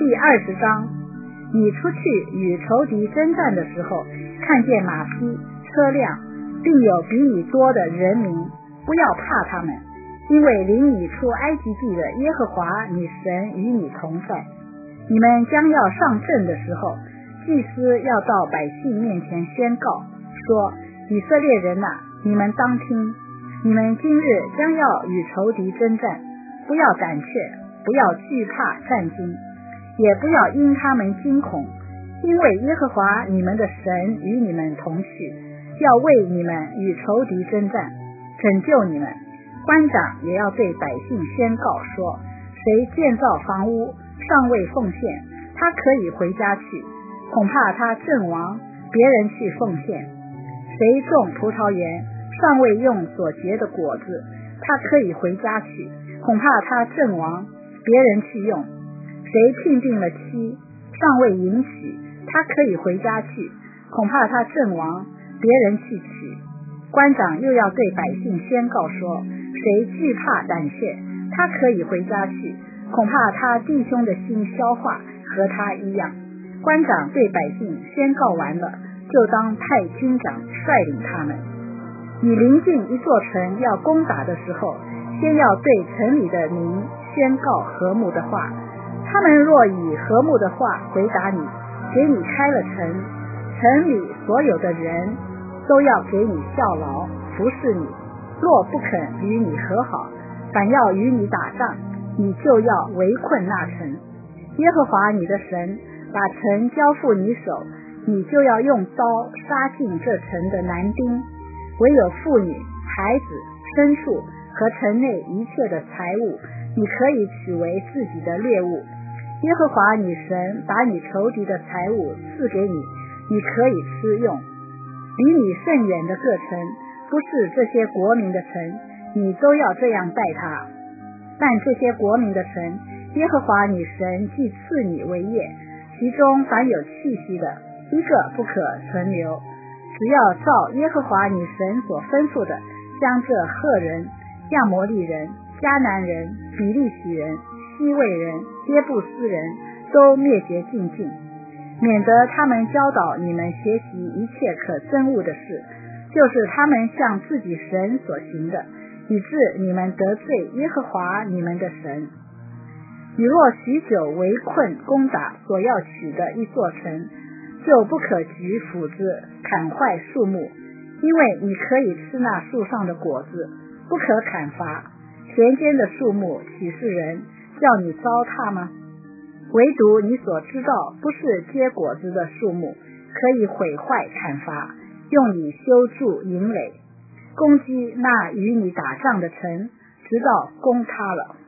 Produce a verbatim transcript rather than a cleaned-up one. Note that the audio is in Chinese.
第二十章，你出去与仇敌征战的时候，看见马匹、车辆，并有比你多的人民，不要怕他们，因为领你出埃及地的耶和华你神与你同在。你们将要上阵的时候，祭司要到百姓面前宣告说，以色列人哪、啊，你们当听，你们今日将要与仇敌征战，不要胆怯，不要惧怕战惊，也不要因他们惊恐，因为耶和华你们的神与你们同去，要为你们与仇敌征战，拯救你们。官长也要对百姓宣告说，谁建造房屋尚未奉献，他可以回家去，恐怕他阵亡，别人去奉献。谁种葡萄园尚未用所结的果子，他可以回家去，恐怕他阵亡，别人去用。谁聘定了妻尚未迎娶，他可以回家去，恐怕他阵亡，别人去娶。官长又要对百姓宣告说，谁惧怕胆怯，他可以回家去，恐怕他弟兄的心消化和他一样。官长对百姓宣告完了，就当派军长率领他们。你临近一座城要攻打的时候，先要对城里的民宣告和睦的话，他们若以和睦的话回答你，给你开了城，城里所有的人都要给你效劳服侍你，若不肯与你和好，反要与你打仗，你就要围困那城。耶和华你的神把城交付你手，你就要用刀杀尽这城的男丁，唯有妇女、孩子、牲畜和城内一切的财物，你可以取为自己的猎物。耶和华你神把你仇敌的财物赐给你，你可以吃用。离你甚远的各城，不是这些国民的城，你都要这样待他。但这些国民的城，耶和华你神既赐你为业，其中凡有气息的，一个不可存留。只要照耶和华你神所吩咐的，将这赫人、亚摩利人、迦南人、比利洗人、西魏人、耶布斯人都灭绝尽尽，免得他们教导你们学习一切可憎恶的事，就是他们向自己神所行的，以致你们得罪耶和华你们的神。你若许久围困攻打所要取的一座城，就不可举斧子砍坏树木，因为你可以吃那树上的果子，不可砍伐。田间的树木岂是人叫你糟蹋吗？唯独你所知道不是结果子的树木，可以毁坏砍伐，用以修筑营垒，攻击那与你打仗的城，直到攻塌了。